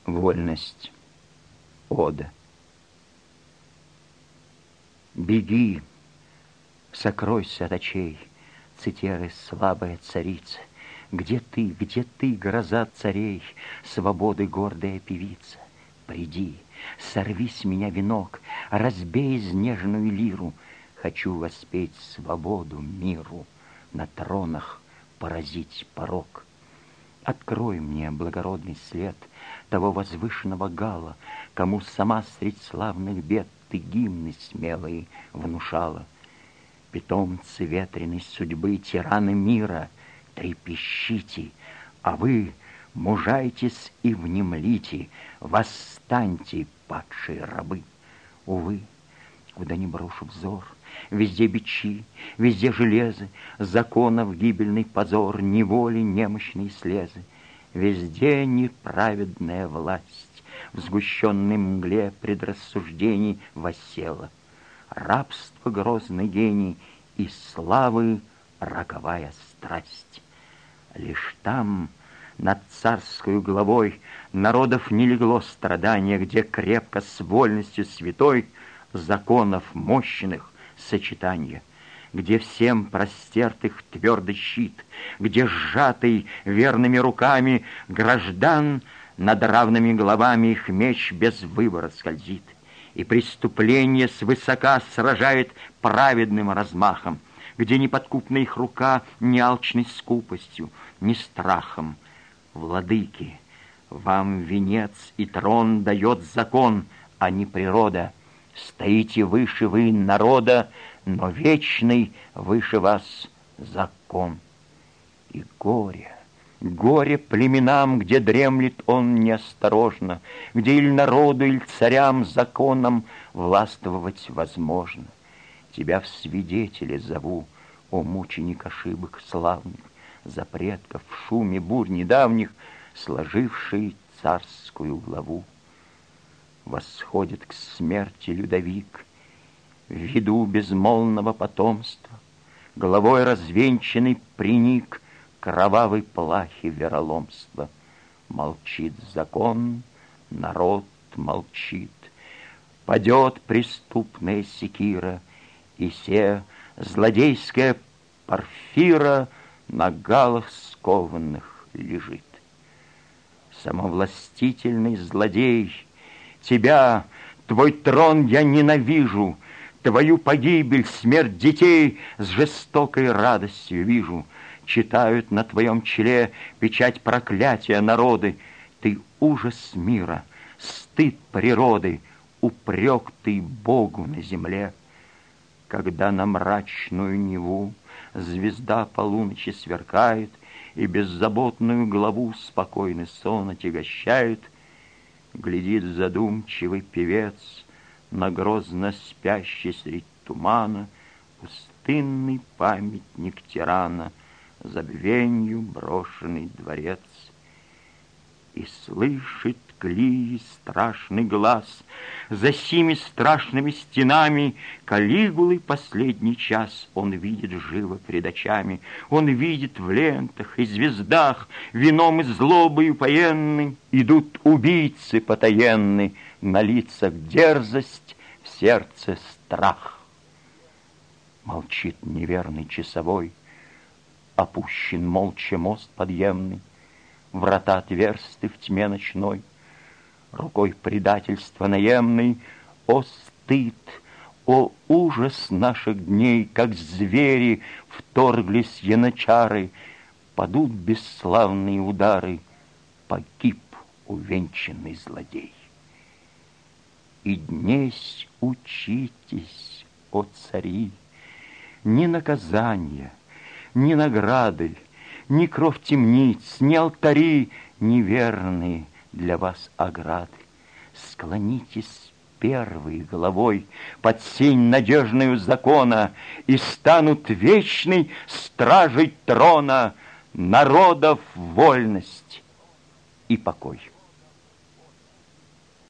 Вольность. Ода. Беги, сокройся от очей, Цитеры, слабая царица. Где ты, гроза царей, свободы гордая певица? Приди, сорви с меня венок, разбей изнеженную лиру. Хочу воспеть свободу миру, на тронах поразить порок. Открой мне благородный след того возвышенного гала, кому сама средь славных бед ты гимны смелые внушала. Питомцы ветреной судьбы, тираны мира, трепещите, а вы мужайтесь и внемлите, восстаньте, падшие рабы. Увы, куда ни брошу взор, везде бичи, везде железо, законов гибельный позор, неволи немощные слезы. Везде неправедная власть, в сгущенной мгле предрассуждений воссела. Рабство грозный гений и славы роковая страсть. Лишь там, над царскою главой, народов не легло страдания, где крепко с вольностью святой законов мощных сочетания, где всем простертых твердый щит, где сжатый верными руками граждан над равными головами их меч без выбора скользит, и преступление свысока сражает праведным размахом, где неподкупна их рука ни алчной скупостью, ни страхом. Владыки, вам венец и трон дает закон, а не природа. Стоите выше вы народа, но вечный выше вас закон. И горе племенам, где дремлет он неосторожно, где иль народу, иль царям законом властвовать возможно. Тебя в свидетели зову, о мученик ошибок славных, за предков в шуме бурь недавних, сложивший царскую главу. Восходит к смерти Людовик, в виду безмолвного потомства, головой развенчанный приник кровавой плахи вероломства. Молчит закон, народ молчит, падет преступная секира, и се злодейская Порфира на галах скованных лежит. Самовластительный злодей, тебя, твой трон я ненавижу, твою погибель, смерть детей с жестокой радостью вижу. Читают на твоем челе печать проклятия народы. Ты ужас мира, стыд природы, упрек ты Богу на земле. Когда на мрачную Неву звезда полуночи сверкает и беззаботную главу спокойный сон отягощает, глядит задумчивый певец на грозно спящий средь тумана пустынный памятник тирана, забвенью брошенный дворец. И слышит Клии страшный глаз за сими страшными стенами Калигулы последний час он видит живо пред очами. Он видит в лентах и звездах, вином и злобой упоенный, идут убийцы потаенны, на лицах дерзость, в сердце страх. Молчит неверный часовой, опущен молча мост подъемный, врата отверсты в тьме ночной, рукой предательства наемной. О стыд, о ужас наших дней, как звери вторглись янычары, падут бесславные удары, погиб увенчанный злодей. И днесь учитесь, о цари, ни наказания, ни награды, ни кров темниц, ни алтари, ни верные для вас ограды. Склонитесь первой головой под сень надежною закона, и станут вечной стражей трона народов вольность и покой.